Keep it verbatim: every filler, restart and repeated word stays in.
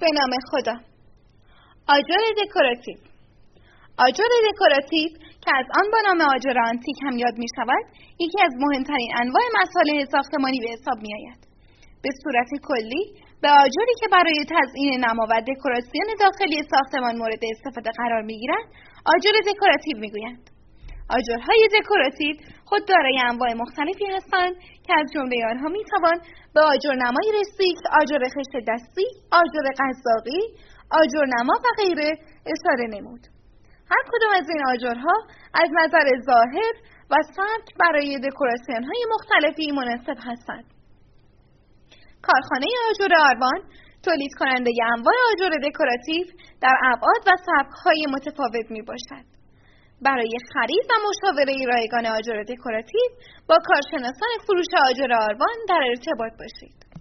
به نام خدا. آجر دکوراتیو. آجر دکوراتیو که از آن با نام آجر آنتیک هم یاد می شود، یکی از مهمترین انواع مصالح ساختمانی به حساب می آید. به صورت کلی به آجری که برای تزیین نما و دکوراسیون داخلی ساختمان مورد استفاده قرار می گیرند آجر دکوراتیو می گویند. آجرهای دکوراتیو خود دارای انواع مختلفی هستند که از جمله آنها می توان به آجر نمای رستیک، آجر خشت دستی، آجر قزاقی، آجر نما و غیره اشاره نمود. هر کدام از این آجرها از نظر ظاهر و سبک برای دکوراسیون های مختلفی مناسب هستند. کارخانه آجر آروان تولید کننده انواع آجر دکوراتیو در ابعاد و سبک های متفاوت می باشد. برای خرید و مشاوره رایگان آجر دکوراتیو با کارشناسان فروش آجر آروان در ارتباط باشید.